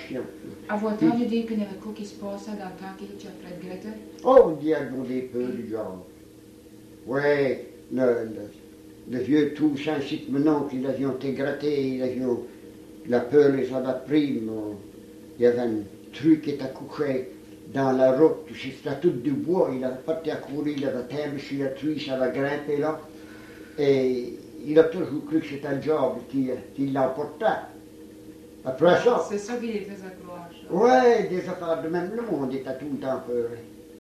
chiant. À votre temps, dit que n'avait quoi qui se passait dans le temps qu'il était près de Greta? Oh, on dit à demander peu du genre. Ouais, le vieux tout ainsi que maintenant qu'il avait été gratté, il avait la peur les avait pris, il y avait un truc qui était couché dans la route, c'était tout du bois, il avait parti à courir, il avait tombé sur la truie, ça avait grimpé là, et il a toujours cru que c'était un job qui l'emportait. Après ça. C'est ça qui les faisait croire. Ouais, des affaires de même, le monde était tout le temps peur.